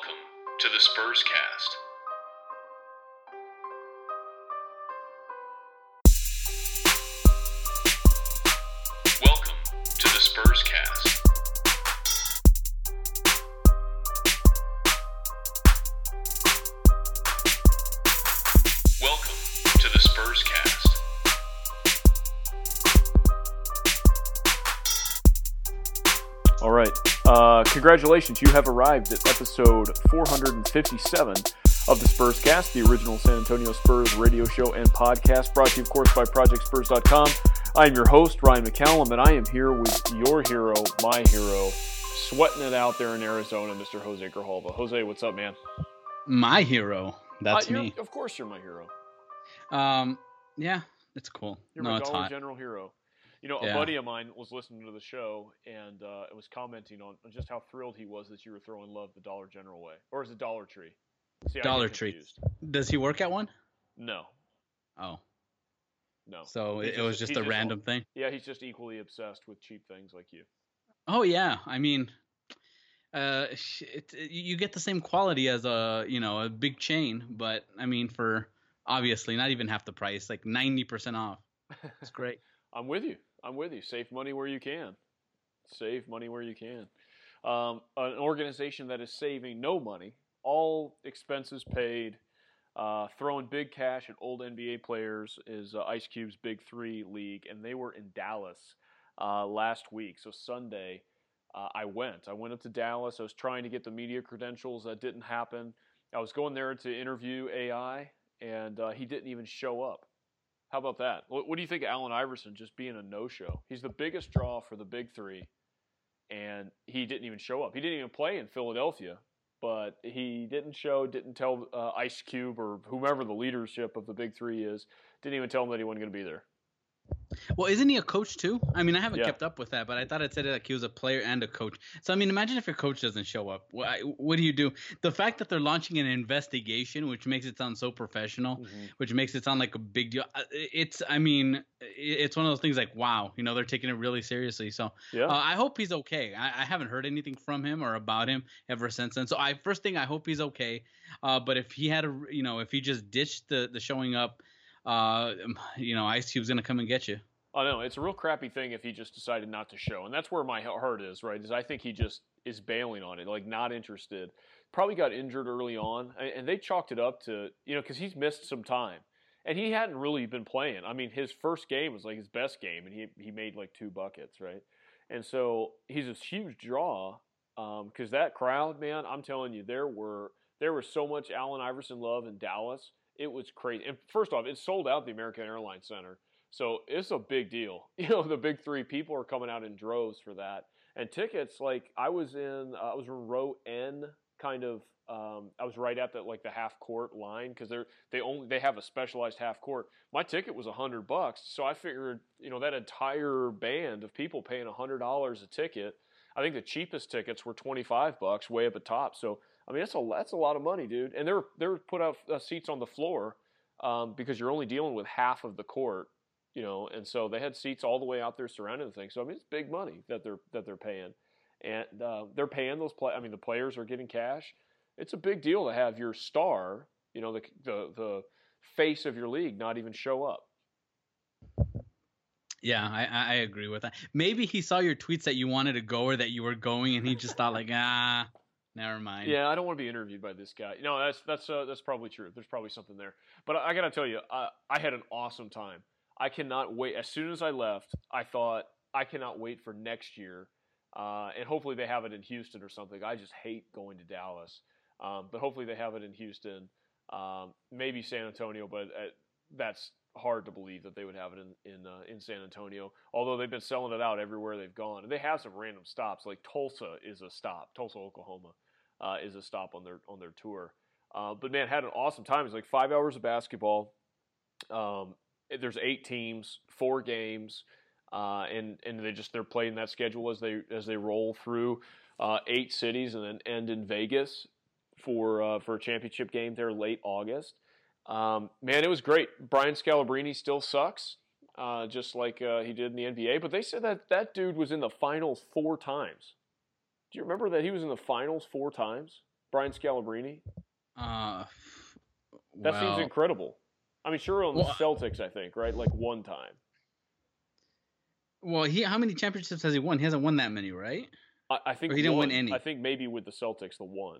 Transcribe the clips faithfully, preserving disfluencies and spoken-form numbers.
Welcome to the Spurs Cast. Welcome to the Spurs Cast. Welcome to the Spurs Cast. All right. Uh, congratulations. You have arrived at episode four hundred fifty-seven of the Spurs Cast, the original San Antonio Spurs radio show and podcast, brought to you, of course, by project spurs dot com. I am your host, Ryan McCallum, and I am here with your hero, my hero, sweating it out there in Arizona, Mister Jose Grijalva. Jose, what's up, man? My hero. That's uh, me. Of course you're my hero. Um, yeah, it's cool. You're no, my it's Dollar hot. General hero. You know, a Yeah. buddy of mine was listening to the show and uh, was commenting on just how thrilled he was that you were throwing love the Dollar General way. Or is it Dollar Tree? See, I get Dollar Tree. confused. Does he work at one? No, Oh, no. so He it, it just- was just he's a just- random thing. Yeah, he's just equally obsessed with cheap things like you. Oh yeah, I mean, uh, sh- it, it- you get the same quality as a you know a big chain, but I mean for obviously not even half the price, like ninety percent off. It's great. I'm with you. I'm with you. Save money where you can. Save money where you can. Um, an organization that is saving no money, all expenses paid, uh, throwing big cash at old N B A players is uh, Ice Cube's Big Three League, and they were in Dallas uh, last week. So Sunday, uh, I went. I went up to Dallas. I was trying to get the media credentials. That didn't happen. I was going there to interview A I, and uh, he didn't even show up. How about that? What, what do you think of Allen Iverson just being a no-show? He's the biggest draw for the Big Three, and he didn't even show up. He didn't even play in Philadelphia, but he didn't show, didn't tell uh, Ice Cube or whomever the leadership of the Big Three is, didn't even tell him that he wasn't going to be there. Well, isn't he a coach too? I mean, I haven't Yeah. kept up with that, but I thought it said like he was a player and a coach. So I mean, imagine if your coach doesn't show up. What, what do you do? The fact that they're launching an investigation, which makes it sound so professional, Mm-hmm. which makes it sound like a big deal. uh, It's, I mean, it's one of those things like, wow, you know, they're taking it really seriously. So Yeah. uh, I hope he's okay. I, I haven't heard anything from him or about him ever since then. So I first thing I hope he's okay. Uh, but if he had a, you know, if he just ditched the the showing up, uh, you know, Ice Cube's gonna come and get you. I know it's a real crappy thing if he just decided not to show, and that's where my heart is. Right? Is I think he just is bailing on it, like not interested. Probably got injured early on, and they chalked it up to you know because he's missed some time, and he hadn't really been playing. I mean, his first game was like his best game, and he he made like two buckets, right? And so he's a huge draw because um, that crowd, man, I'm telling you, there were there was so much Allen Iverson love in Dallas. It was crazy. And first off, it sold out the American Airlines Center. So it's a big deal. You know, the Big Three people are coming out in droves for that. And tickets, like I was in, uh, I was in row N, kind of. Um, I was right at the like the half court line because they're they only they have a specialized half court. My ticket was a hundred bucks, so I figured you know that entire band of people paying a hundred dollars a ticket. I think the cheapest tickets were twenty five bucks, way up at top. So I mean that's a that's a lot of money, dude. And they were they were put out uh, seats on the floor um, because you're only dealing with half of the court. You know, and so they had seats all the way out there surrounding the thing. So I mean, it's big money that they're that they're paying, and uh, they're paying those play. I mean, the players are getting cash. It's a big deal to have your star, you know, the the the face of your league, not even show up. Yeah, I, I agree with that. Maybe he saw your tweets that you wanted to go or that you were going, and he just thought like, ah, never mind. Yeah, I don't want to be interviewed by this guy. No, that's that's uh, that's probably true. There's probably something there. But I, I got to tell you, I, I had an awesome time. I cannot wait. As soon as I left, I thought, I cannot wait for next year. Uh, and hopefully they have it in Houston or something. I just hate going to Dallas. Um, but hopefully they have it in Houston. Um, maybe San Antonio, but uh, that's hard to believe that they would have it in in, uh, in San Antonio. Although they've been selling it out everywhere they've gone. And they have some random stops. Like Tulsa is a stop. Tulsa, Oklahoma uh, is a stop on their, on their tour. Uh, but, man, had an awesome time. It was like five hours of basketball. Um There's eight teams, four games, uh, and and they just they're playing that schedule as they as they roll through uh, eight cities and then end in Vegas for uh, for a championship game there late August. Um, man, it was great. Brian Scalabrine still sucks, uh, just like uh, he did in the N B A. But they said that that dude was in the finals four times. Do you remember that he was in the finals four times? Brian Scalabrine. Uh, That well, seems incredible. I mean, sure on the Well- Celtics, I think, right? Like one time. Well, he how many championships has he won? He hasn't won that many, right? I, I think Or he didn't one, win any. I think maybe with the Celtics, the one,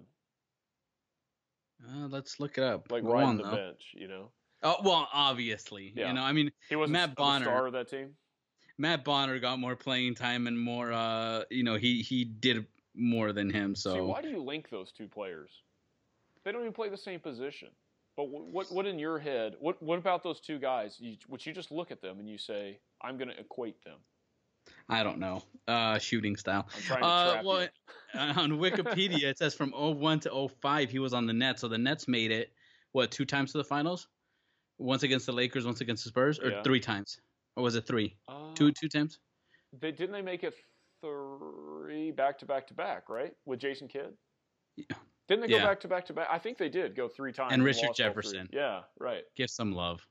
Uh, let's look it up. like Go riding on, the though. bench, you know. Oh well, obviously, Yeah. you know. I mean, He wasn't Matt the Bonner. star of that team. Matt Bonner got more playing time and more. Uh, you know, he he did more than him. So See, why do you link those two players? They don't even play the same position. But what what, what in your head? What what about those two guys? You, would you just look at them and you say, "I'm going to equate them"? I don't know. Uh, shooting style. I'm trying to Uh, trap well, you. on Wikipedia it says from oh one to oh five he was on the Nets. So the Nets made it what two times to the finals? Once against the Lakers, once against the Spurs, or Yeah. three times? Or was it three? Uh, Two two times? They didn't they make it three back to back to back, right? With Jason Kidd. Yeah. Didn't they go Yeah. back to back to back? I think they did go three times. And Richard lost all three. Jefferson. Yeah, right. Give some love.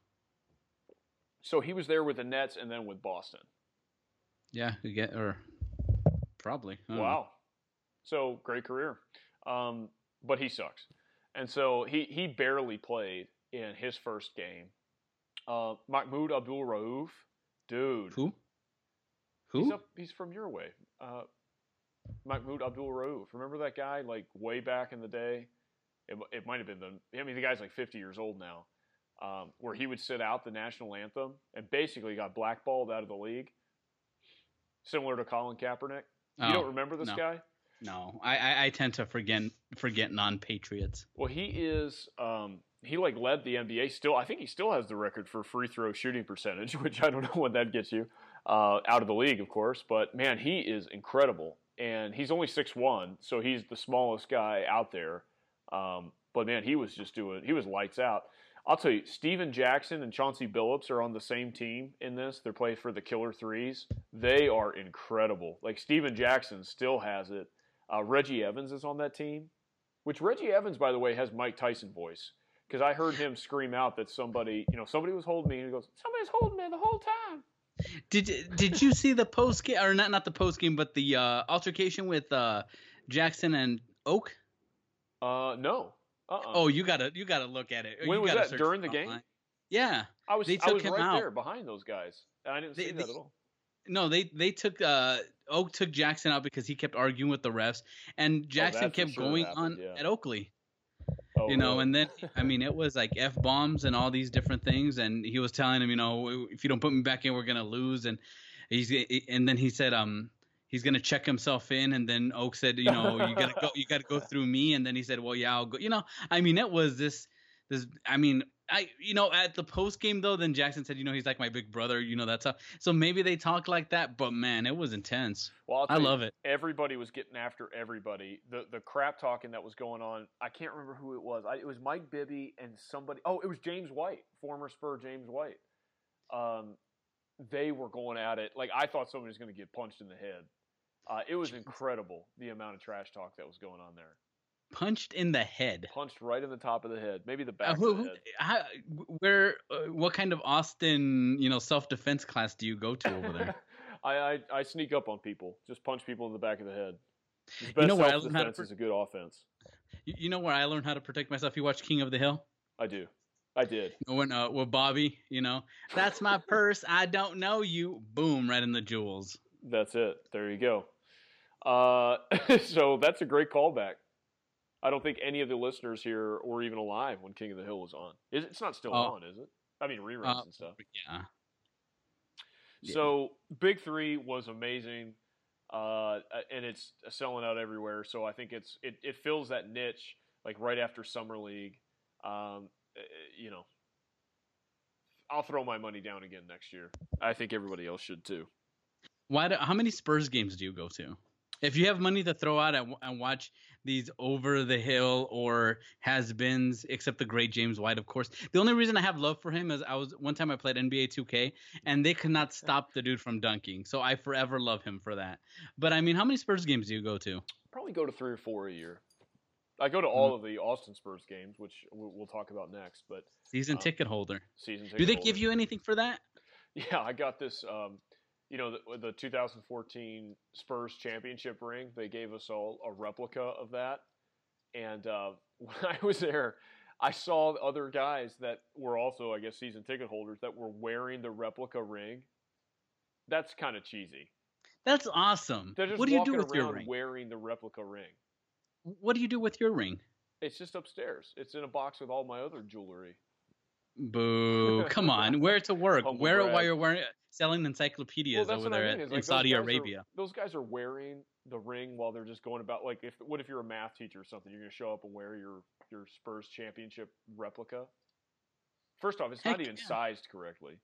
So he was there with the Nets and then with Boston. Yeah, you get or probably. I don't know. Wow. So great career. Um, but he sucks. And so he, he barely played in his first game. Uh, Mahmoud Abdul Rauf, dude. Who? He's Who? up. He's from your way. Uh, Mahmoud Abdul Rauf. Remember that guy? Like way back in the day. It, it might have been the. I mean, the guy's like fifty years old now. Um, where he would sit out the national anthem and basically got blackballed out of the league. Similar to Colin Kaepernick. You Oh, don't remember this no. guy? No, I, I I tend to forget forget non-patriots. Well, he is. Um, he like led the N B A. Still, I think he still has the record for free throw shooting percentage, which I don't know what that gets you uh, out of the league, of course. But man, he is incredible, and he's only six one, so he's the smallest guy out there. Um, but man, he was just doing. He was lights out. I'll tell you, Steven Jackson and Chauncey Billups are on the same team in this. They're playing for the Killer Threes. They are incredible. Like Steven Jackson still has it. Uh, Reggie Evans is on that team, which Reggie Evans, by the way, has Mike Tyson voice. Because I heard him scream out that somebody, you know, somebody was holding me, and he goes, "Somebody's holding me the whole time." Did did you see the post game or not not the post game but the uh, altercation with uh, Jackson and Oak? Uh, no. Uh-uh. Oh, you gotta you gotta look at it. When You was gotta that? search During it the game? online. Yeah. I was, they I took was him right out. there behind those guys. And I didn't They- see that they- at all. No, they they took uh, Oak took Jackson out because he kept arguing with the refs, and Jackson that for kept sure going happened, on yeah. at Oakley. Oh, You know, really? and then I mean it was like F bombs and all these different things, and he was telling him, you know, if you don't put me back in, we're gonna lose, and he's and then he said, um, he's gonna check himself in, and then Oak said, you know, you gotta go, you gotta go through me, and then he said, well, yeah, I'll go. You know, I mean, it was this, this, I mean. I, you know, at the post game though, then Jackson said, you know, he's like my big brother, you know, that's how. So maybe they talk like that, but man, it was intense. Well, I'll I tell you, love it. Everybody was getting after everybody. The the crap talking that was going on. I can't remember who it was. I, it was Mike Bibby and somebody. Oh, it was James White, former Spur James White. Um, they were going at it like I thought somebody was going to get punched in the head. Uh, it was incredible the amount of trash talk that was going on there. Punched in the head. Punched right in the top of the head, maybe the Uh, back who, of the who, head. how, where, uh, what kind of Austin, you know, self defense class do you go to over there? I, I I sneak up on people, just punch people in the back of the head. The best You know where I learned how to self-defense pr- is a good offense. you, you know where I learned how to protect myself? You watch King of the Hill? I do. I did. When uh, with Bobby, you know, that's my purse. I don't know you. Boom, right in the jewels. That's it. There you go. Uh, so that's a great callback. I don't think any of the listeners here were even alive when King of the Hill was on. Is it's not still Oh. on, is it? I mean reruns Uh, and stuff. Yeah. Yeah. So Big Three was amazing, uh, and it's selling out everywhere. So I think it's it, it fills that niche like right after Summer League. Um, uh, you know, I'll throw my money down again next year. I think everybody else should too. Why? Do, how many Spurs games do you go to? If you have money to throw out and, and watch these over the hill or has-beens, except the great James White, of course. The only reason I have love for him is I was one time I played N B A two K and they could not stop the dude from dunking, so I forever love him for that. But I mean, how many Spurs games do you go to? Probably go to three or four a year. I go to all of the Austin Spurs games, which we'll we'll talk about next. But Season Um, ticket holder. season Do ticket they holder. give you anything for that? Yeah, I got this. Um, you know, the, the two thousand fourteen Spurs championship ring. They gave us all a replica of that, And uh, when I was there, I saw other guys that were also, I guess, season ticket holders that were wearing the replica ring. That's kind of cheesy. That's awesome. They're just what do you walking do with your around ring? wearing the replica ring. What do you do with your ring? It's just upstairs. It's in a box with all my other jewelry. Boo! Come on, wear it to work. Humble Wear it brag. while you're wearing selling encyclopedias Well, that's over what I there mean, at- is, in like, those Saudi guys are- Arabia. Those guys are wearing the ring while they're just going about. Like, if what if you're a math teacher or something? You're going to show up and wear your your Spurs championship replica. First off, it's not Heck even yeah. sized correctly.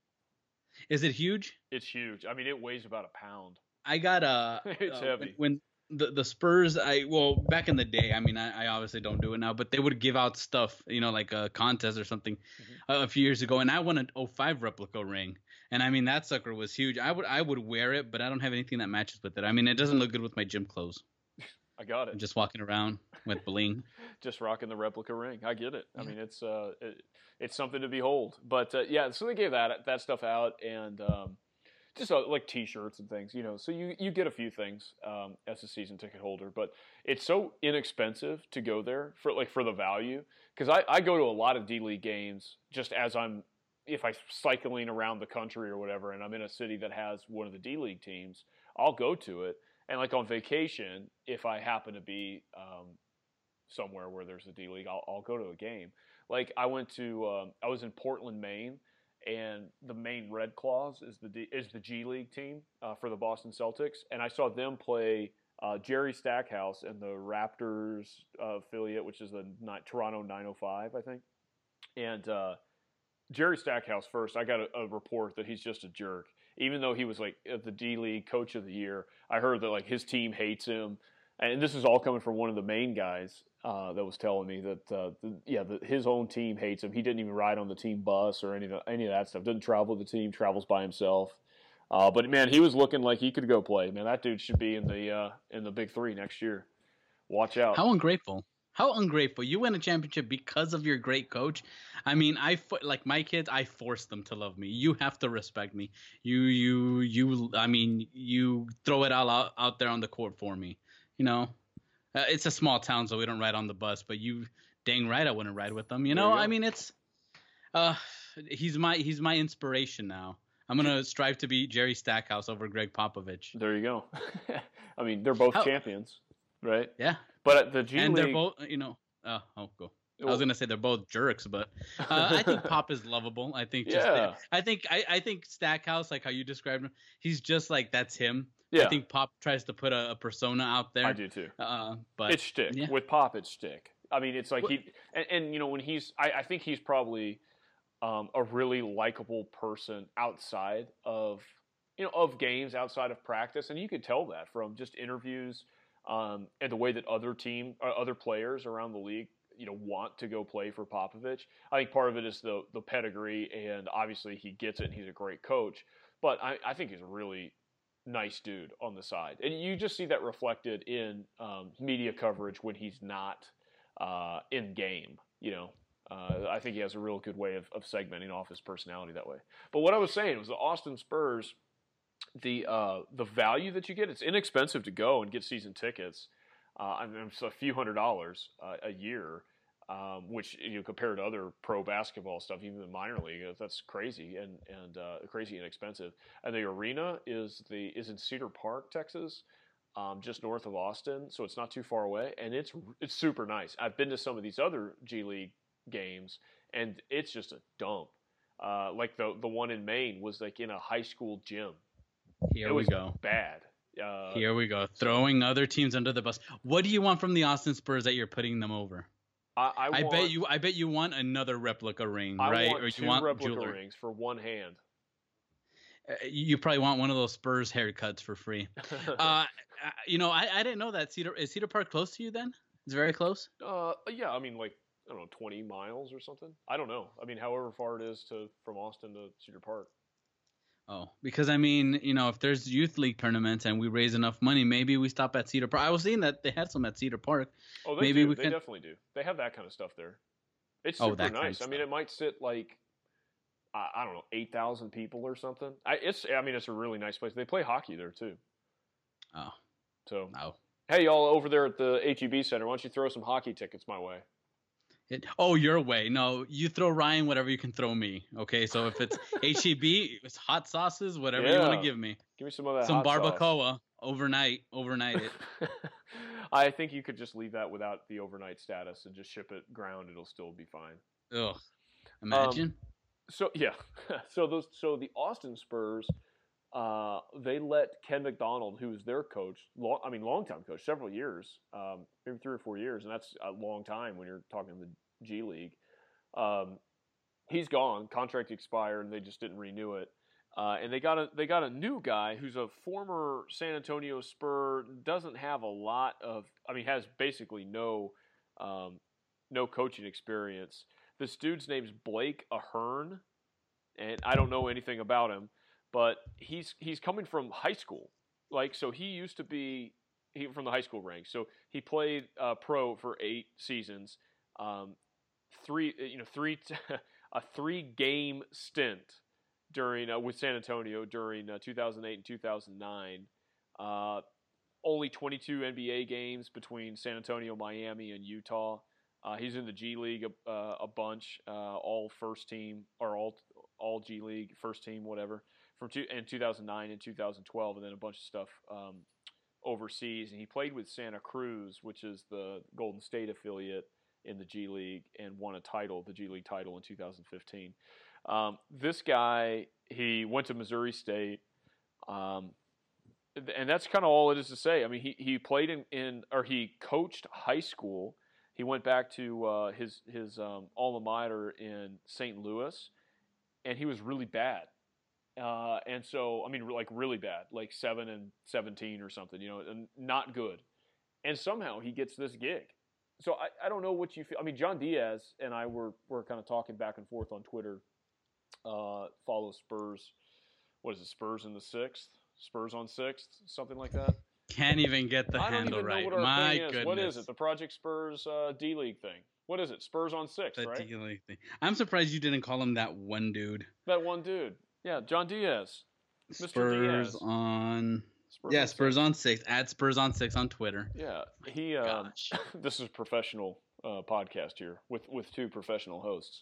Is it huge? It's huge. I mean, it weighs about a pound. I got a. It's uh, heavy. When, when the the Spurs, I well back in the day. I mean, I, I obviously don't do it now, but they would give out stuff, you know, like a contest or something, Mm-hmm. uh, a few years ago, and I won an oh five replica ring, and I mean that sucker was huge. I would I would wear it, but I don't have anything that matches with it. I mean, it doesn't look good with my gym clothes. I got it. I'm just walking around with bling. Just rocking the replica ring. I get it. I Yeah. mean, it's uh, it, it's something to behold. But uh, yeah, so they gave that that stuff out, and um, just uh, like T-shirts and things, you know. So you you get a few things um, as a season ticket holder, but it's so inexpensive to go there for like for the value. Because I, I go to a lot of D League games just as I'm if I'm cycling around the country or whatever, and I'm in a city that has one of the D League teams, I'll go to it. And like on vacation, if I happen to be um, somewhere where there's a D League, I'll, I'll go to a game. Like I went to, um, I was in Portland, Maine, and the Maine Red Claws is the D, is the G League team uh, for the Boston Celtics, and I saw them play uh, Jerry Stackhouse and the Raptors uh, affiliate, which is the ni- Toronto nine oh five, I think. And uh, Jerry Stackhouse first, I got a, a report that he's just a jerk. Even though he was like the D League Coach of the Year, I heard that like his team hates him, and this is all coming from one of the main guys uh, that was telling me that uh, the, yeah, the, his own team hates him. He didn't even ride on the team bus or any of the, any of that stuff. Doesn't travel with the team, travels by himself. Uh, but man, he was looking like he could go play. Man, that dude should be in the uh, in the Big Three next year. Watch out. How ungrateful. How ungrateful. You win a championship because of your great coach. I mean, I fo- like my kids, I force them to love me. You have to respect me. You, you, you, I mean, you throw it all out, out there on the court for me. You know, uh, it's a small town, so we don't ride on the bus, but you dang right I wouldn't ride with them. You There know, you go. I mean, it's, uh, he's my, he's my inspiration now. I'm going to strive to beat Jerry Stackhouse over Greg Popovich. There you go. I mean, they're both How- champions, right? Yeah. But at the G and League, they're both, you know, uh, oh, go. I Well- was gonna say they're both jerks, but uh, I think Pop is lovable. I think, just Yeah. I think, I, I think Stackhouse, like how you described him, he's just like that's him. yeah, I think Pop tries to put a, a persona out there. I do too. Uh, but It's shtick. yeah. With Pop, it's shtick. I mean, it's like What- he and, and you know when he's, I, I think he's probably um, a really likable person outside of you know of games, outside of practice, and you could tell that from just interviews um, and the way that other team, uh, other players around the league, you know, want to go play for Popovich. I think part of it is the the pedigree, and obviously he gets it, and he's a great coach. But I, I think he's a really nice dude on the side, and you just see that reflected in um, media coverage when he's not uh, in game. You know, uh, I think he has a real good way of, of segmenting off his personality that way. But what I was saying was the Austin Spurs, the uh, the value that you get, it's inexpensive to go and get season tickets. Uh, I mean, it's a few hundred dollars uh, a year, um, which you know, compared to other pro basketball stuff, even the minor league, uh, that's crazy and and uh, crazy inexpensive. And the arena is the is in Cedar Park, Texas, um, just north of Austin, so it's not too far away, and it's it's super nice. I've been to some of these other G League games, and it's just a dump. Uh, like the the one in Maine was like in a high school gym. Here it we was go. bad. Uh, Here we go. Throwing other teams under the bus. What do you want from the Austin Spurs that you're putting them over? I, I, I want, bet you. I bet you want another replica ring, I right? want or two you want replica jewelry. rings for one hand. Uh, You probably want one of those Spurs haircuts for free. uh, uh, you know, I, I didn't know that Cedar is Cedar Park close to you. Then it's very close. uh, yeah, I mean, like I don't know, twenty miles or something. I don't know. I mean, however far it is to from Austin to Cedar Park. Oh, because I mean, you know, if there's youth league tournaments and we raise enough money, maybe we stop at Cedar Park. I was seeing that they had some at Cedar Park. Oh, they Maybe do. we They can- definitely do. They have that kind of stuff there. It's Oh, super that kind nice. of I mean, stuff. it might sit like I, I don't know, eight thousand people or something. I it's I mean, it's a really nice place. They play hockey there too. Oh, So no. Hey, y'all over there at the H E B Center, why don't you throw some hockey tickets my way? It, oh, your way. No, you throw Ryan whatever you can throw me. Okay, so if it's H E B, it's hot sauces, whatever yeah. you want to give me. Give me some of that Some hot barbacoa sauce. overnight. Overnight it. I think you could just leave that without the overnight status and just ship it ground. It'll still be fine. Ugh. Imagine. Um, so yeah, so those so the Austin Spurs, uh, they let Ken McDonald, who was their coach, long, I mean longtime coach, several years, um, maybe three or four years, and that's a long time when you're talking the G League. Um, he's gone. Contract expired, and they just didn't renew it. Uh, and they got a they got a new guy who's a former San Antonio Spur. Doesn't have a lot of. I mean, has basically no um, no coaching experience. This dude's name's Blake Ahern, and I don't know anything about him, but he's he's coming from high school. Like, so he used to be he from the high school ranks. So he played uh, pro for eight seasons. Um, three, you know, three, a three-game stint during uh, with San Antonio during uh, two thousand eight and two thousand nine. Uh, only twenty-two N B A games between San Antonio, Miami, and Utah. Uh, he's in the G League a, uh, a bunch, uh, all first team or all all G League first team, whatever, from two, in two thousand nine and two thousand twelve, and then a bunch of stuff um, overseas. And he played with Santa Cruz, which is the Golden State affiliate in the G League, and won a title, the G League title, in two thousand fifteen. Um, this guy, he went to Missouri State, um, and that's kind of all it is to say. I mean, he he played in, in or he coached high school. He went back to uh, his his um, alma mater in Saint Louis, and he was really bad. Uh, and so, I mean, like really bad, like seven and seventeen or something, you know, and not good. And somehow he gets this gig. So I, I don't know what you feel. I mean, John Diaz and I were were kind of talking back and forth on Twitter. Uh, follow Spurs. What is it? Spurs in the sixth. Spurs on sixth, something like that. Can't even get the I don't handle even know right. what our My thing is. goodness. What is it? The Project Spurs uh, D League thing. What is it? Spurs on six, The right? D League thing. I'm surprised you didn't call him that one dude. That one dude. Yeah, John Diaz. Mister Spurs Diaz. on. Spurs yeah, on Spurs six. on six. Add Spurs on six on Twitter. Yeah, he. Uh, Gosh. this is a professional uh, podcast here with with two professional hosts.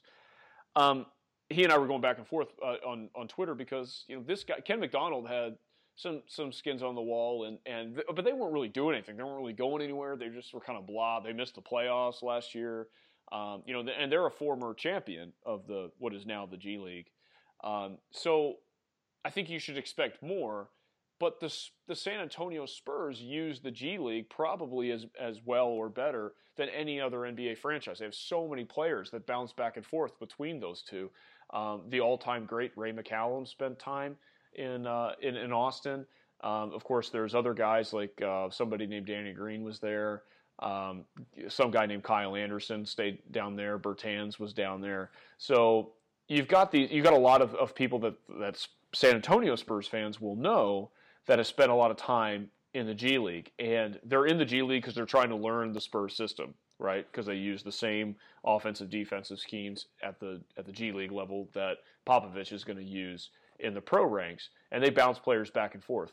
Um, he and I were going back and forth uh, on on Twitter because you know this guy Ken McDonald had some some skins on the wall and and th- but they weren't really doing anything. They weren't really going anywhere. They just were kind of blah. They missed the playoffs last year. Um, you know, th- and they're a former champion of the what is now the G League. Um, so I think you should expect more. But the the San Antonio Spurs use the G League probably as as well or better than any other N B A franchise. They have so many players that bounce back and forth between those two. Um, the all-time great Ray McCallum spent time in uh, in, in Austin. Um, of course, there's other guys like uh, somebody named Danny Green was there. Um, some guy named Kyle Anderson stayed down there. Bertans was down there. So you've got the you've got a lot of, of people that that San Antonio Spurs fans will know that have spent a lot of time in the G League, and they're in the G League because they're trying to learn the Spurs system, right? Because they use the same offensive, defensive schemes at the at the G League level that Popovich is going to use in the pro ranks, and they bounce players back and forth.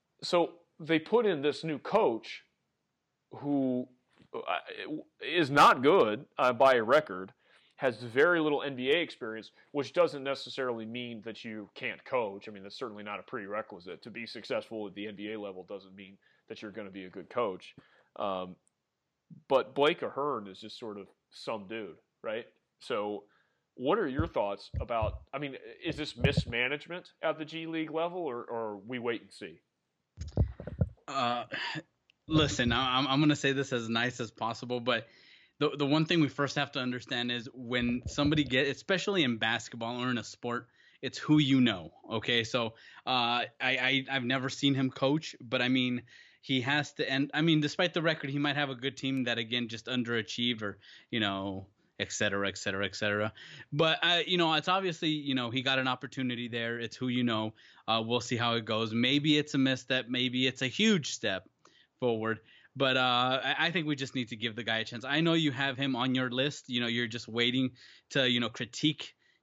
So they put in this new coach who is not good uh, by a record, has very little N B A experience, which doesn't necessarily mean that you can't coach. I mean, that's certainly not a prerequisite. To be successful at the N B A level doesn't mean that you're going to be a good coach. Um, but Blake Ahern is just sort of some dude, right? So what are your thoughts about, I mean, is this mismanagement at the G League level, or, or we wait and see? Uh, listen, I'm, I'm going to say this as nice as possible, but The the one thing we first have to understand is when somebody get, especially in basketball or in a sport, it's who you know. Okay, so uh, I, I I've never seen him coach, but I mean he has to. And I mean, despite the record, he might have a good team that again just underachieved, or you know, et cetera, et cetera, et cetera. But uh, you know, it's obviously you know he got an opportunity there. It's who you know. Uh, we'll see how it goes. Maybe it's a misstep. Maybe it's a huge step forward. But uh, I think we just need to give the guy a chance. I know you have him on your list. You know, you're just waiting to, you know, critique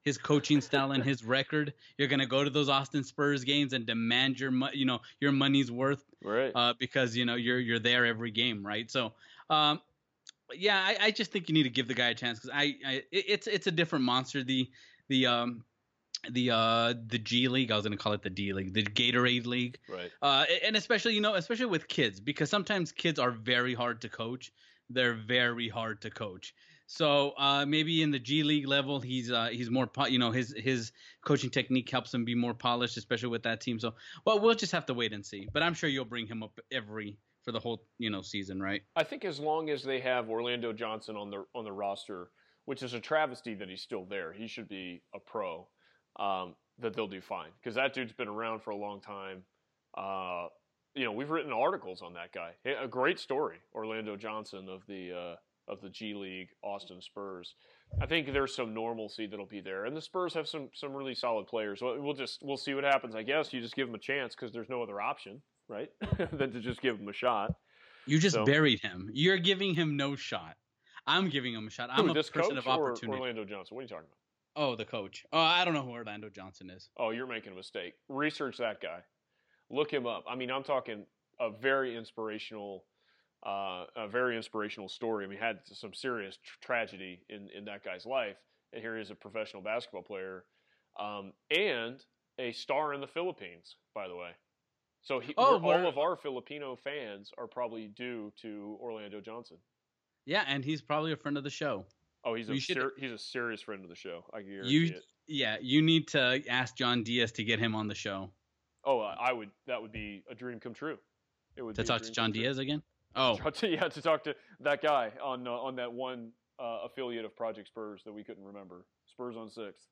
his coaching style and his record, you're gonna go to those Austin Spurs games and demand your mo- you know your money's worth, right? Uh, because you know you're you're there every game, right? So, um, yeah, I, I just think you need to give the guy a chance because I, I it, it's it's a different monster. The the um the uh the G League, I was gonna call it the D League, the Gatorade League, right? Uh, and especially you know especially with kids, because sometimes kids are very hard to coach. They're very hard to coach. So uh, maybe in the G League level, he's uh, he's more po- you know his his coaching technique helps him be more polished, especially with that team. So well, we'll just have to wait and see. But I'm sure you'll bring him up every for the whole you know season, right? I think as long as they have Orlando Johnson on the on the roster, which is a travesty that he's still there, he should be a pro. Um, that they'll do fine because that dude's been around for a long time. Uh, you know, we've written articles on that guy. A great story, Orlando Johnson of the uh, of the G League Austin Spurs. I think there's some normalcy that'll be there, and the Spurs have some some really solid players. We'll just we'll see what happens. I guess you just give them a chance because there's no other option, right? than to just give them a shot. You just so, buried him. You're giving him no shot. I'm giving him a shot. I'm who, a this person coach of opportunity. Or Orlando Johnson. What are you talking about? Oh, the coach. Oh, I don't know who Orlando Johnson is. Oh, you're making a mistake. Research that guy. Look him up. I mean, I'm talking a very inspirational, uh, a very inspirational story. I mean, had some serious tr- tragedy in, in that guy's life, and here he is a professional basketball player, um, and a star in the Philippines, by the way. So he, Oh, all we're- of our Filipino fans are probably due to Orlando Johnson. Yeah, and he's probably a friend of the show. Oh, he's a You should- ser- he's a serious friend of the show. I guarantee You, it. yeah, you need to ask John Diaz to get him on the show. Oh, I would. That would be a dream come true. It would To be a talk to dream John come true. Diaz again? Oh, To, yeah, to talk to that guy on uh, on that one uh, affiliate of Project Spurs that we couldn't remember. Spurs on sixth.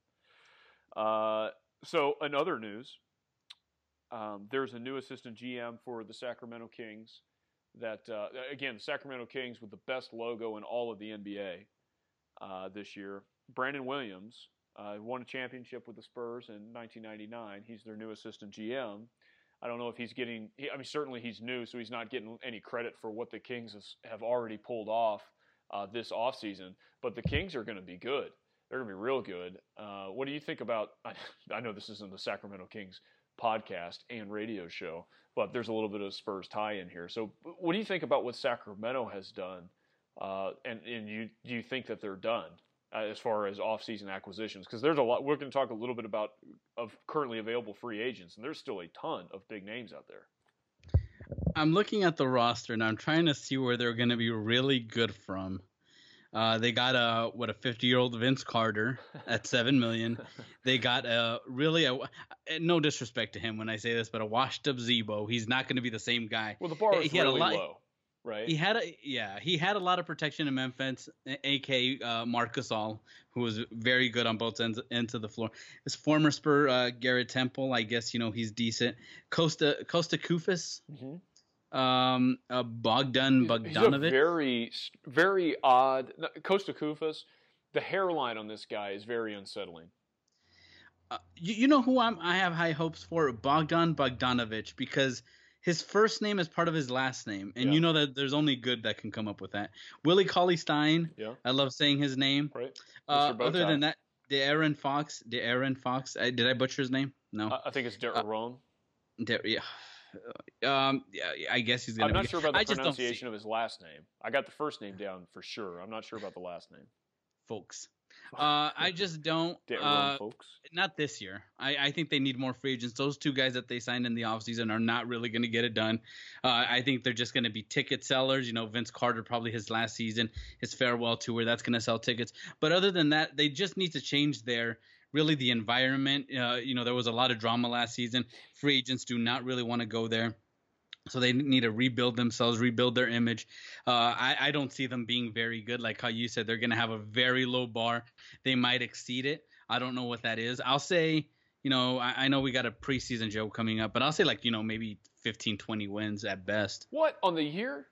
Uh, so, in other news, um, there's a new assistant G M for the Sacramento Kings. That uh, again, the Sacramento Kings with the best logo in all of the N B A uh, this year. Brandon Williams uh, won a championship with the Spurs in nineteen ninety-nine. He's their new assistant G M. I don't know if he's getting – I mean, certainly he's new, so he's not getting any credit for what the Kings has, have already pulled off uh, this offseason. But the Kings are going to be good. They're going to be real good. Uh, what do you think about – I know this isn't the Sacramento Kings podcast and radio show, but there's a little bit of Spurs tie-in here. So what do you think about what Sacramento has done? Uh, and and you do you think that they're done? Uh, as far as off-season acquisitions, because there's a lot. We're going to talk a little bit about of currently available free agents, and there's still a ton of big names out there. I'm looking at the roster and I'm trying to see where they're going to be really good from. Uh, they got a what a fifty-year-old Vince Carter at seven million. They got a really a no disrespect to him when I say this, but a washed-up Zebo. He's not going to be the same guy. Well, the bar is he had really a lot, low. Right. He had a yeah, he had a lot of protection in Memphis, aka uh, Marc Gasol, who was very good on both ends ends of the floor. His former Spur uh, Garrett Temple, I guess you know he's decent. Costa Costa Koufos, Mm-hmm. um, uh, Bogdan He's a Bogdanovic. very very odd. Costa Koufos, the hairline on this guy is very unsettling. Uh, you, you know who I'm, I have high hopes for? Bogdan Bogdanovic, because his first name is part of his last name, and Yeah. you know that there's only good that can come up with that. Willie Cauley-Stein, Yeah. I love saying his name. Right. Uh, Mister other Bowtie. than that, De'Aaron Fox, De'Aaron Fox. I, did I butcher his name? No. I, I think it's Uh, De'Aaron. De- yeah. Um. Yeah. I guess he's gonna. I'm not be, sure about the I just don't see pronunciation of his last name. I got the first name down for sure. I'm not sure about the last name. folks. Uh, I just don't. De'Aaron, Uh, folks. not this year. I, I think they need more free agents. Those two guys that they signed in the offseason are not really going to get it done. Uh, I think they're just going to be ticket sellers. You know, Vince Carter, probably his last season, his farewell tour, that's going to sell tickets. But other than that, they just need to change their really the environment. Uh, you know, there was a lot of drama last season. Free agents do not really want to go there. So they need to rebuild themselves, rebuild their image. Uh, I, I don't see them being very good. Like how you said, they're going to have a very low bar. They might exceed it. I don't know what that is. I'll say, you know, I, I know we got a preseason Joe coming up, but I'll say like, you know, maybe fifteen, twenty wins at best. What, on the year?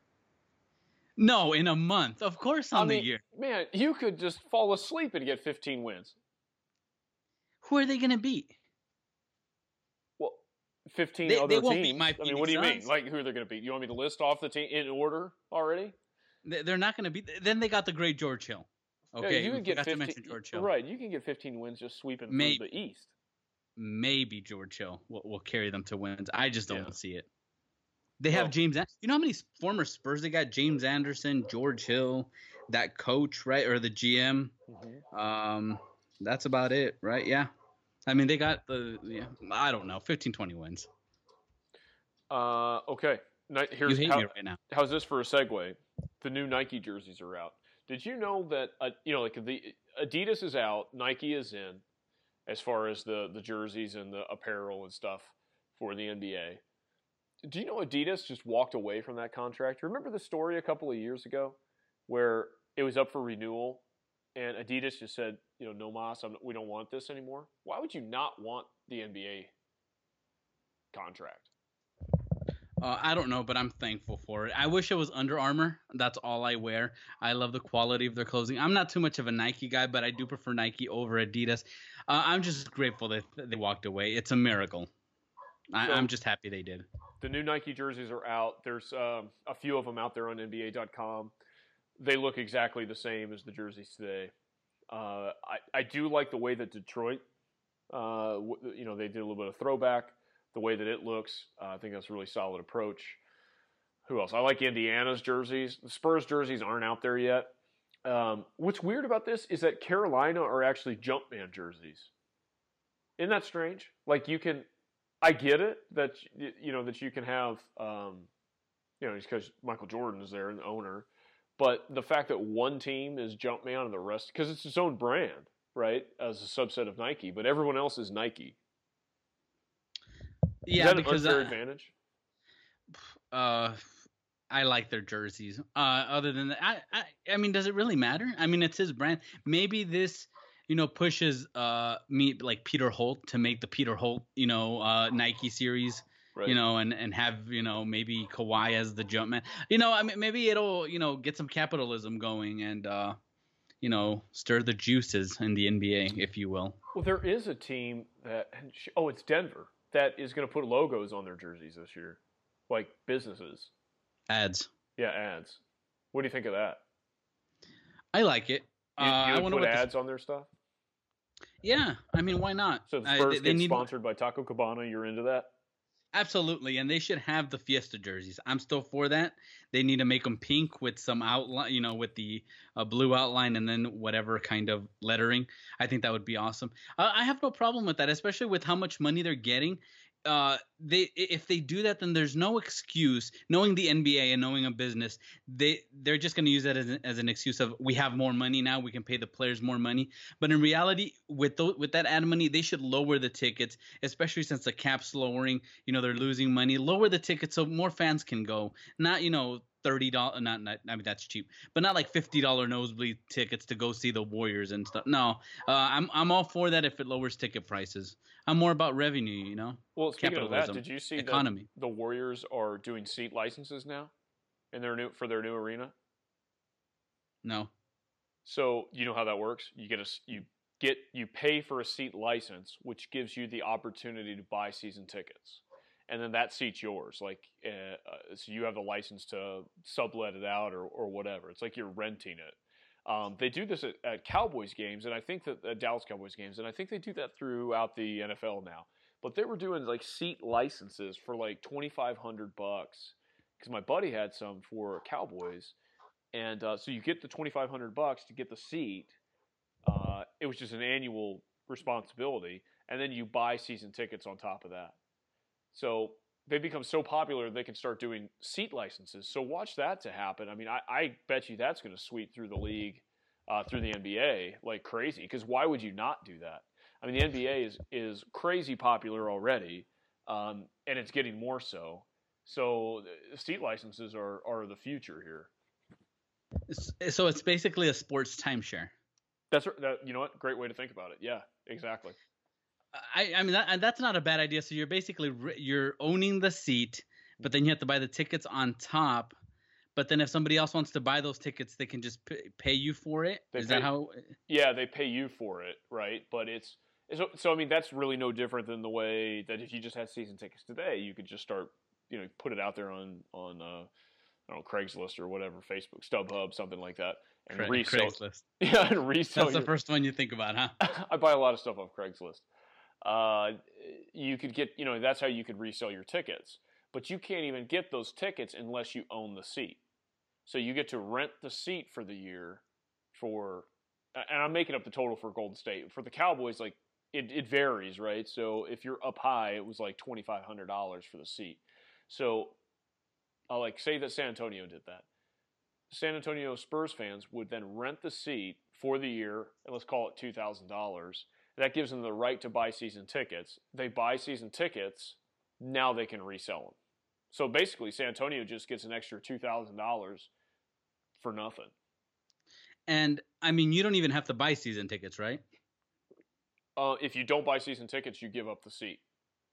No, in a month. Of course on I the mean, year. Man, you could just fall asleep and get fifteen wins. Who are they going to beat? Well, fifteen They- other they won't beat teams. my I mean, Phoenix what do you mean? Suns. Like, who are they going to beat? You want me to list off the team in order already? They- They're not going to beat. Then they got the great George Hill. Okay, yeah, you we can get forgot to fifteen. mention George Hill. Right, you can get fifteen wins just sweeping Maybe. through the East. Maybe George Hill will, will carry them to wins. I just don't Yeah. see it. They have Well- James. An- You know how many former Spurs they got? James Anderson, George Hill, that coach, right, or the G M. Mhm. Um, that's about it, right? Yeah. I mean, they got the. Yeah, I don't know, fifteen, twenty wins. Uh, okay. Ni- You Here's hate how, me right now. how's this for a segue? The new Nike jerseys are out. Did you know that uh, you know like the Adidas is out, Nike is in, as far as the the jerseys and the apparel and stuff for the N B A. Do you know Adidas just walked away from that contract? Remember the story a couple of years ago where it was up for renewal and Adidas just said, you know, no mas, I'm, we don't want this anymore. Why would you not want the N B A contract? Uh, I don't know, but I'm thankful for it. I wish it was Under Armour. That's all I wear. I love the quality of their clothing. I'm not too much of a Nike guy, but I do prefer Nike over Adidas. Uh, I'm just grateful that they walked away. It's a miracle. I, So- I'm just happy they did. The new Nike jerseys are out. There's um, a few of them out there on N B A dot com. They look exactly the same as the jerseys today. Uh, I, I do like the way that Detroit, uh, w- you know, they did a little bit of throwback. The way that it looks, uh, I think that's a really solid approach. Who else? I like Indiana's jerseys. The Spurs jerseys aren't out there yet. Um, what's weird about this is that Carolina are actually Jumpman jerseys. Isn't that strange? Like you can, I get it that y- you know that you can have, um, you know, because Michael Jordan is there and the owner, but the fact that one team is Jumpman and the rest, because it's its own brand, right, as a subset of Nike, but everyone else is Nike. Is Yeah, that an because unfair uh, advantage? uh, I like their jerseys. Uh, other than that, I, I, I mean, does it really matter? I mean, it's his brand. Maybe this, you know, pushes uh me like Peter Holt to make the Peter Holt, you know, uh Nike series, Right. you know, and and have you know maybe Kawhi as the Jumpman. You know, I mean, maybe it'll you know get some capitalism going and uh, you know, stir the juices in the N B A, if you will. Well, there is a team that, oh, it's Denver, that is going to put logos on their jerseys this year, like businesses. Ads. Yeah, ads. What do you think of that? I like it. You, uh, you I would wonder put what. the- ads on their stuff? yeah, I mean, why not? So if Uh, Spurs they- they get need- sponsored by Taco Cabana, you're into that? Absolutely, and they should have the Fiesta jerseys. I'm still for that. They need to make them pink with some outline, you know, with the uh, blue outline and then whatever kind of lettering. I think that would be awesome. Uh, I have no problem with that, especially with how much money they're getting. Uh, they if they do that, then there's no excuse. Knowing the N B A and knowing a business, they they're just going to use that as an, as an excuse of we have more money now, we can pay the players more money. But in reality, with those, with that ad money, they should lower the tickets, especially since the cap's lowering. You know, they're losing money. Lower the tickets so more fans can go. Not you know. Thirty dollars, not, not. I mean, that's cheap, but not like fifty dollar nosebleed tickets to go see the Warriors and stuff. No, uh, I'm I'm all for that if it lowers ticket prices. I'm more about revenue, you know. Well, speaking of that, Capitalism, did you see that economy. the Warriors are doing seat licenses now in their new for their new arena? No. So you know how that works. You get a s- you get you pay for a seat license, which gives you the opportunity to buy season tickets, and then that seat's yours. Like, uh, uh, so you have the license to sublet it out or or whatever. It's like you're renting it. Um, they do this at, at Cowboys games, and I think that at Dallas Cowboys games, and I think they do that throughout the N F L now. But they were doing like seat licenses for like twenty five hundred bucks because my buddy had some for Cowboys. And uh, so you get the twenty-five hundred bucks to get the seat. Uh, it was just an annual responsibility, and then you buy season tickets on top of that. So they become so popular they can start doing seat licenses. So watch that to happen. I mean, I, I bet you that's going to sweep through the league, uh, through the N B A like crazy. Because why would you not do that? I mean, the N B A is is crazy popular already, um, and it's getting more so. So uh, seat licenses are are the future here. It's- So it's basically a sports timeshare. That's that. You know what? Great way to think about it. Yeah, exactly. I, I mean, that, that's not a bad idea. So you're basically re- you're owning the seat, but then you have to buy the tickets on top. But then if somebody else wants to buy those tickets, they can just p- pay you for it. They Is pay- that how? Yeah, they pay you for it, right? But it's so. So I mean, that's really no different than the way that if you just had season tickets today, you could just start, you know, put it out there on on uh, I don't know, Craigslist or whatever, Facebook, StubHub, something like that, and Cra- resell. Craigslist. Yeah, and resell. That's your, the first one you think about, huh? I buy a lot of stuff off Craigslist. Uh, you could get, you know, that's how you could resell your tickets. But you can't even get those tickets unless you own the seat. So you get to rent the seat for the year for, and I'm making up the total for Golden State. For the Cowboys, like, it, it varies, right? So if you're up high, it was like twenty-five hundred dollars for the seat. So, uh, like, say that San Antonio did that. San Antonio Spurs fans would then rent the seat for the year, and let's call it two thousand dollars. That gives them the right to buy season tickets. They buy season tickets, now they can resell them. So basically, San Antonio just gets an extra two thousand dollars for nothing. And, I mean, you don't even have to buy season tickets, right? Uh, if you don't buy season tickets, you give up the seat.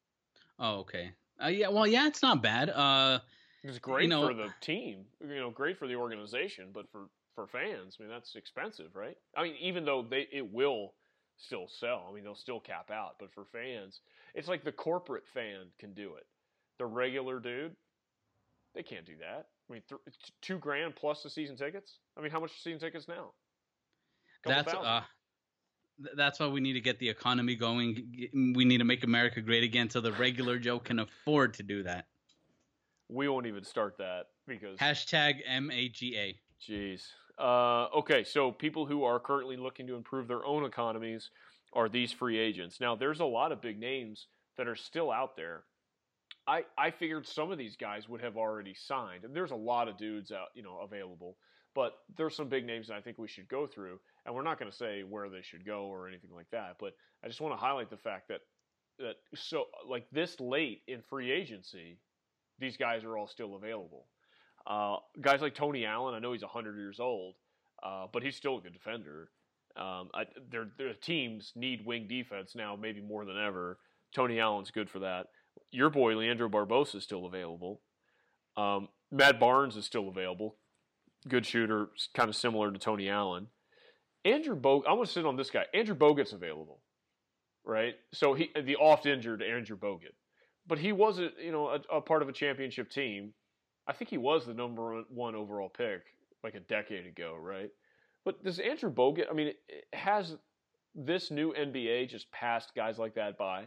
Oh, okay. Uh, yeah, well, yeah, it's not bad. Uh, It's great you know, for the team, you know, great for the organization, but for, for fans, I mean, that's expensive, right? I mean, even though they it will still sell, I mean, they'll still cap out, but for fans, it's like the corporate fan can do it. The regular dude, they can't do that. I mean, th- two grand plus the season tickets. I mean, how much are season tickets now? Couple that's thousand. uh, th- that's why we need to get the economy going. G- We need to make America great again, so the regular Joe can afford to do that. We won't even start that because Hashtag M A G A. Jeez. Uh, okay, so people who are currently looking to improve their own economies are these free agents. Now, there's a lot of big names that are still out there. I, I figured some of these guys would have already signed. And there's a lot of dudes out, you know, available, but there's some big names that I think we should go through. And we're not going to say where they should go or anything like that, but I just want to highlight the fact that that so like this late in free agency, these guys are all still available. Uh, guys like Tony Allen, I know he's one hundred years old, uh, but he's still a good defender. Um, I, their, their teams need wing defense now, maybe more than ever. Tony Allen's good for that. Your boy, Leandro Barbosa, is still available. Um, Matt Barnes is still available. Good shooter, kind of similar to Tony Allen. Andrew Bogut, I want to sit on this guy. Andrew Bogut's available, right? So he, the oft-injured Andrew Bogut. But he was a, you know, a, a part of a championship team. I think he was the number one overall pick like a decade ago, right? But does Andrew Bogut, I mean, has this new N B A just passed guys like that by?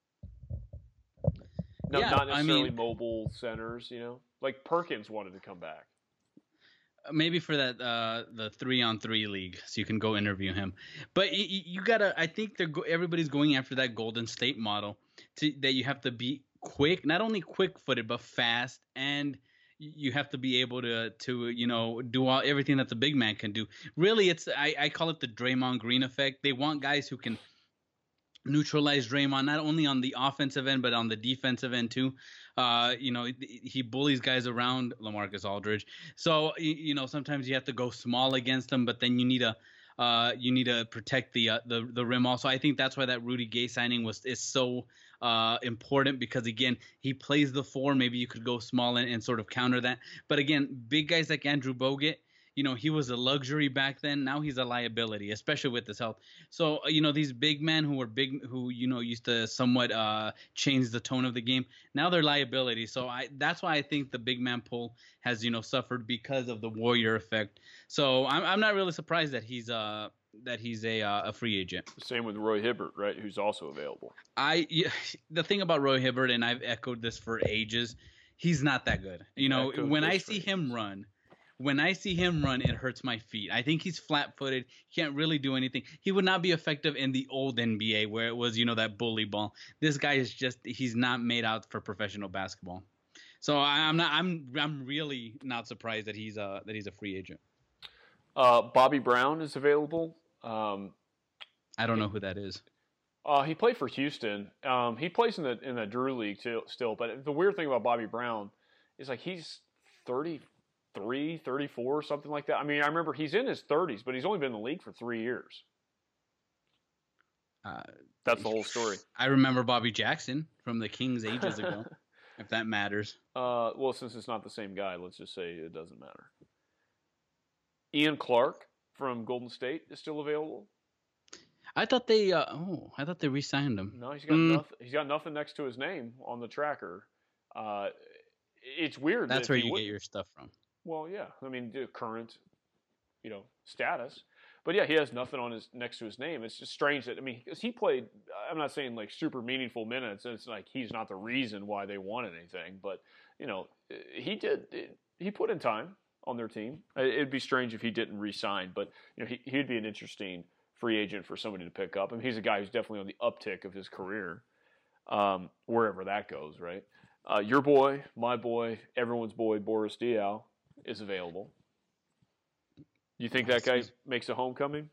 No, Yeah, not I necessarily mean- mobile centers, you know? Like Perkins wanted to come back. Maybe for that uh, the three on three league, so you can go interview him. But you, you gotta, I think they're go, everybody's going after that Golden State model to, that you have to be quick, not only quick footed but fast, and you have to be able to to you know do all everything that the big man can do. Really, it's I, I call it the Draymond Green effect. They want guys who can neutralize Draymond not only on the offensive end but on the defensive end too. Uh, you know, he bullies guys around, LaMarcus Aldridge. So you know sometimes you have to go small against him, but then you need a uh, you need to protect the uh, the the rim also. I think that's why that Rudy Gay signing was is so uh, important because again he plays the four. Maybe you could go small and, and sort of counter that. But again, big guys like Andrew Bogut. You know, he was a luxury back then. Now he's a liability, especially with his health. So, uh, you know, these big men who were big, who, you know, used to somewhat uh, change the tone of the game. Now they're liability. So I that's why I think the big man pull has, you know, suffered because of the Warrior effect. So I'm I'm not really surprised that he's uh that he's a uh, a free agent. Same with Roy Hibbert, right, who's also available. I yeah, the thing about Roy Hibbert, and I've echoed this for ages, he's not that good. You know, Echoed when this I for see ages. him run. When I see him run, it hurts my feet. I think he's flat-footed. He can't really do anything. He would not be effective in the old N B A where it was, you know, that bully ball. This guy is just he's not made out for professional basketball. So I, I'm not. I'm I'm really not surprised that he's a that he's a free agent. Uh, Bobby Brown is available. Um, I don't know who that is. Uh, he played for Houston. Um, he plays in the in the Drew League too, still. But the weird thing about Bobby Brown is like he's thirty-three, thirty-four, something like that. I mean, I remember he's in his thirties, but he's only been in the league for three years. Uh, That's the whole story. I remember Bobby Jackson from the Kings ages ago, if that matters. Uh, well, since it's not the same guy, let's just say it doesn't matter. Ian Clark from Golden State is still available. I thought they. Uh, oh, I thought they re-signed him. No, he's got Mm. nothing. He's got nothing next to his name on the tracker. Uh, it's weird. That's that where he you would- get your stuff from. Well, yeah. I mean, the current, you know, status. But yeah, he has nothing on his next to his name. It's just strange that I mean, because he played. I'm not saying like super meaningful minutes. It's like he's not the reason why they won anything. But you know, he did. He put in time on their team. It'd be strange if he didn't re-sign. But you know, he, he'd be an interesting free agent for somebody to pick up. I mean, he's a guy who's definitely on the uptick of his career, um, wherever that goes. Right. Uh, your boy, my boy, everyone's boy, Boris Diaw is available. You think that guy makes a homecoming?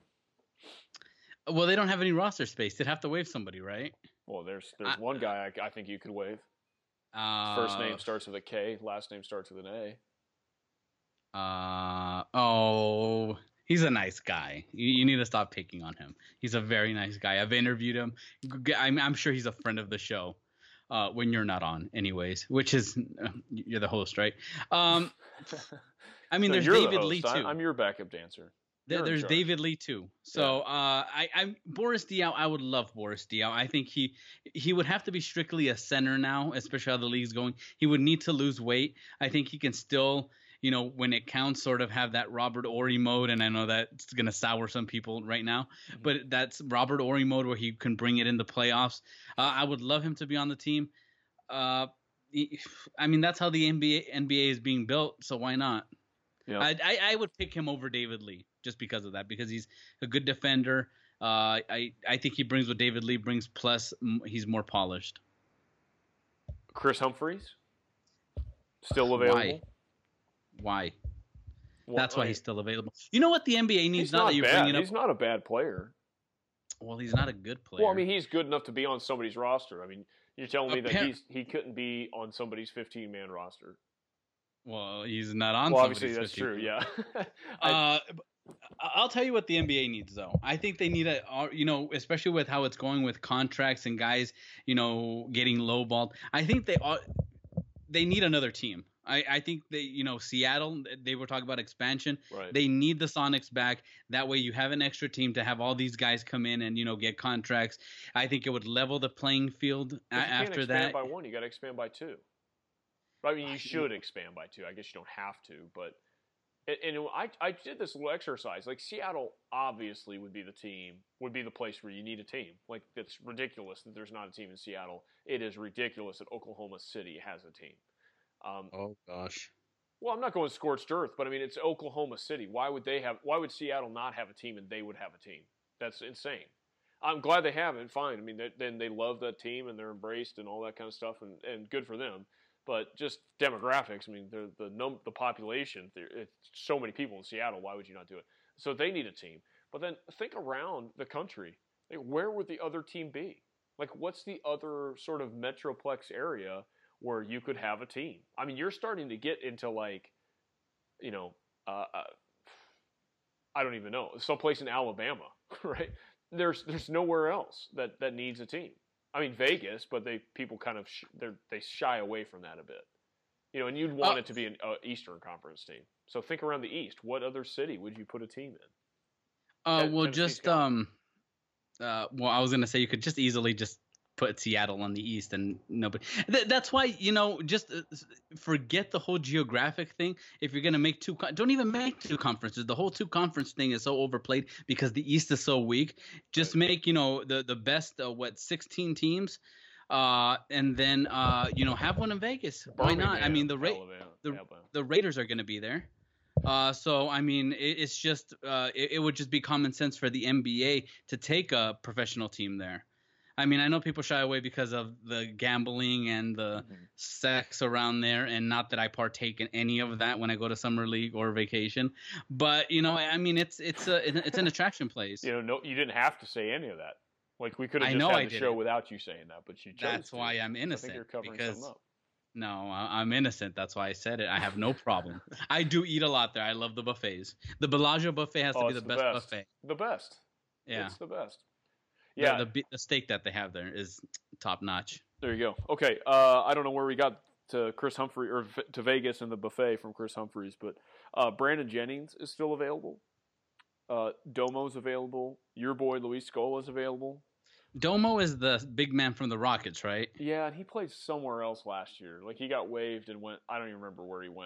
Well, they don't have any roster space. They'd have to waive somebody, right? Well, there's there's I, one guy I, I think you could waive. Uh, First name starts with a K. Last name starts with an A. Uh oh, he's a nice guy. You, you need to stop picking on him. He's a very nice guy. I've interviewed him. I'm, I'm sure he's a friend of the show. Uh, when you're not on, anyways, which is uh, you're the host, right? Um, I mean, no, there's David the Lee too. I'm your backup dancer. There, there's David Lee too. So yeah. uh, I, I Boris Diaw, I would love Boris Diaw. I think he he would have to be strictly a center now, especially how the league's going. He would need to lose weight. I think he can still, you know, when it counts, sort of have that Robert Horry mode. And I know that's going to sour some people right now, mm-hmm. but that's Robert Horry mode where he can bring it in the playoffs. Uh, I would love him to be on the team. Uh, I mean, that's how the N B A N B A is being built. So why not? Yeah. I, I I would pick him over David Lee just because of that, because he's a good defender. Uh, I I think he brings what David Lee brings, plus he's more polished. Chris Humphries, still available. Why? Why? Well, That's why I mean, he's still available. You know what the N B A needs he's now not that you're bad. bringing up? He's not a bad player. Well, he's not a good player. Well, I mean, he's good enough to be on somebody's roster. I mean, you're telling me Appar- that he's he couldn't be on somebody's fifteen-man roster. Well, he's not on. Well, obviously that's true. Yeah. uh, I'll tell you what the N B A needs, though. I think they need a, you know, especially with how it's going with contracts and guys, you know, getting lowballed. I think they are. They need another team. I, I think they, you know, Seattle, they were talking about expansion. Right. They need the Sonics back. That way you have an extra team to have all these guys come in and, you know, get contracts. I think it would level the playing field a- you after can't that. expand by one. You got to expand by two. I mean, you should expand by two. I guess you don't have to, but and, and I I did this little exercise. Like Seattle obviously would be the team, would be the place where you need a team. Like it's ridiculous that there's not a team in Seattle. It is ridiculous that Oklahoma City has a team. Um, oh gosh. Well, I'm not going scorched earth, but I mean it's Oklahoma City. Why would they have? Why would Seattle not have a team and they would have a team? That's insane. I'm glad they have it. Fine. I mean, then they love that team and they're embraced and all that kind of stuff, and, and good for them. But just demographics, I mean, the the num the population, it's so many people in Seattle. Why would you not do it? So they need a team. But then think around the country. Like, where would the other team be? Like, what's the other sort of metroplex area where you could have a team? I mean, you're starting to get into like, you know, uh, uh, I don't even know, someplace in Alabama, right? There's there's nowhere else that, that needs a team. I mean, Vegas, but they people kind of sh- they shy away from that a bit, you know. And you'd want uh, it to be an uh, Eastern Conference team. So think around the East. What other city would you put a team in? Uh, Ten- well, Tennessee's just got it. um, uh, well, I was gonna say you could just easily just put Seattle on the East and nobody. Th- that's why, you know, just uh, forget the whole geographic thing. If you're gonna make two, con- don't even make two conferences. The whole two conference thing is so overplayed because the East is so weak. Just make, you know, the the best uh, what sixteen teams, uh, and then uh, you know, have one in Vegas. Why not? I mean, the Ra- Alabama, the Alabama. the Raiders are gonna be there. Uh, so I mean, it, it's just uh, it, it would just be common sense for the N B A to take a professional team there. I mean, I know people shy away because of the gambling and the mm-hmm. sex around there, and not that I partake in any of that when I go to summer league or vacation. But you know, I mean, it's it's a it's an attraction place. You know, no, you didn't have to say any of that. Like we could have I just know had I the didn't. show without you saying that, but you chose That's to. why I'm innocent. I think you're covering because, something up. No, I- I'm innocent. That's why I said it. I have no problem. I do eat a lot there. I love the buffets. The Bellagio buffet has Oh, to be it's the the best, best. buffet. The best. Yeah, It's the best. The- Yeah. the, the the steak that they have there is top notch. There you go. Okay. Uh, I don't know where we got to Chris Humphrey or v- to Vegas and the buffet from Chris Humphreys, but uh, Brandon Jennings is still available. Uh, Domo's available. Your boy Luis Scola is available. Domo is the big man from the Rockets, right? Yeah, and he played somewhere else last year. Like he got waived and went. I don't even remember where he went.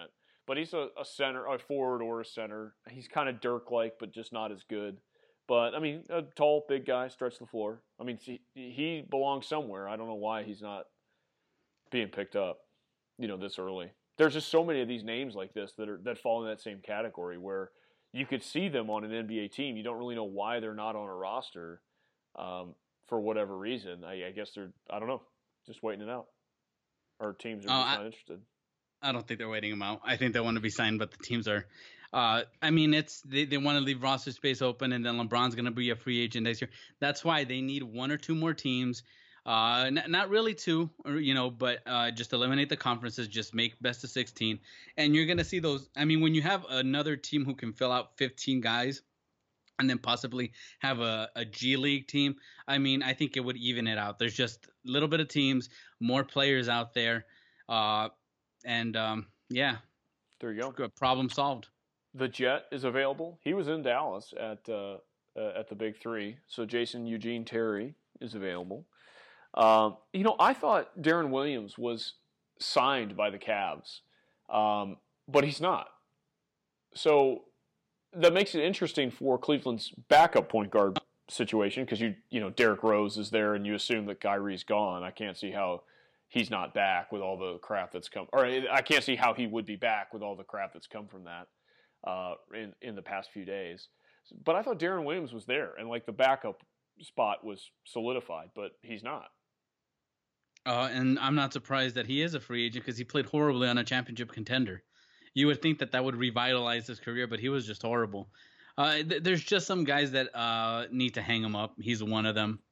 but he's a, a center, a forward or a center. He's kind of Dirk-like, but just not as good. But I mean, a tall, big guy, stretch the floor. I mean, he, he belongs somewhere. I don't know why he's not being picked up, you know, this early. There's just so many of these names like this that are that fall in that same category where you could see them on an N B A team. You don't really know why they're not on a roster um, for whatever reason. I, I guess they're, I don't know, just waiting it out. Or teams are Oh, just I- not interested. I don't think they're waiting him out. I think they want to be signed, but the teams are. Uh, I mean, it's they, they want to leave roster space open, and then LeBron's going to be a free agent next year. That's why they need one or two more teams. Uh, n- not really two, or, you know, but uh, just eliminate the conferences, just make best of sixteen, and you're going to see those. I mean, when you have another team who can fill out fifteen guys, and then possibly have a, a G League team, I mean, I think it would even it out. There's just a little bit of teams, more players out there. Uh, And um, yeah, There you go. good. Problem solved. The Jet is available. He was in Dallas at uh, uh, at the Big Three. So Jason Eugene Terry is available. Um, you know, I thought Darren Williams was signed by the Cavs, um, but he's not. So that makes it interesting for Cleveland's backup point guard situation because you you know Derrick Rose is there and you assume that Kyrie's gone. I can't see how he's not back with all the crap that's come, or I can't see how he would be back with all the crap that's come from that uh, in in the past few days. But I thought Darren Williams was there, and like the backup spot was solidified, but he's not. Uh, and I'm not surprised that he is a free agent because he played horribly on a championship contender. You would think that that would revitalize his career, but he was just horrible. Uh, th- there's just some guys that uh, need to hang him up. He's one of them.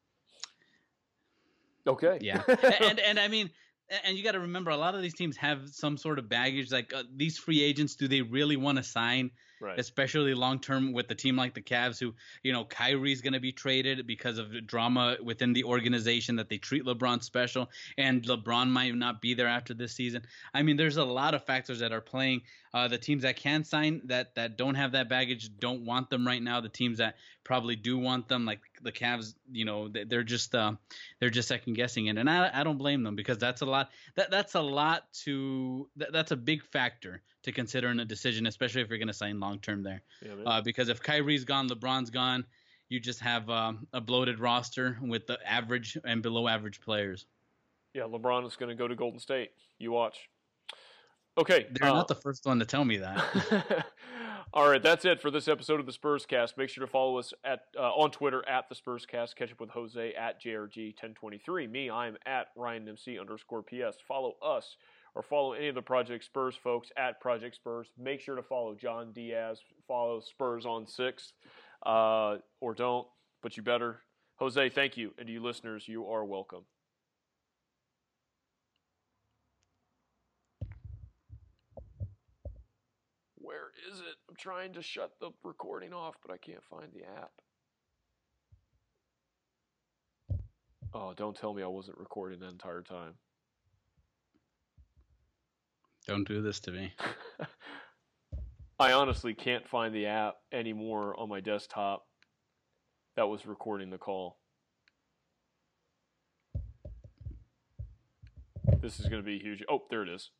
Okay. Yeah, and and I mean, and you got to remember, a lot of these teams have some sort of baggage. Like uh, these free agents, do they really want to sign, Right. especially long term with a team like the Cavs, who you know Kyrie's going to be traded because of drama within the organization that they treat LeBron special, and LeBron might not be there after this season. I mean, there's a lot of factors that are playing. Uh, the teams that can sign that that don't have that baggage don't want them right now. The teams that probably do want them, like the Cavs, you know, they- they're just uh, they're just second guessing it, and I, I don't blame them because that's a lot. That that's a lot to that, that's a big factor to consider in a decision, especially if you're going to sign long term there. Yeah, man. Uh, because if Kyrie's gone, LeBron's gone, you just have um, a bloated roster with the average and below average players. Yeah, LeBron is going to go to Golden State. You watch. Okay. They're uh, not the first one to tell me that. All right, that's it for this episode of the Spurs Cast. Make sure to follow us at uh, on Twitter at the Spurs Cast. Catch up with Jose at J R G ten twenty-three. Me, I'm at Ryan M C underscore P S. Follow us or follow any of the Project Spurs folks at Project Spurs. Make sure to follow John Diaz. Follow Spurs on sixth, uh, or don't, but you better. Jose, thank you, and to you listeners, you are welcome. Where is it? I'm trying to shut the recording off, but I can't find the app. Oh, don't tell me I wasn't recording the entire time. Don't do this to me. I honestly can't find the app anymore on my desktop that was recording the call. This is going to be huge. Oh, there it is.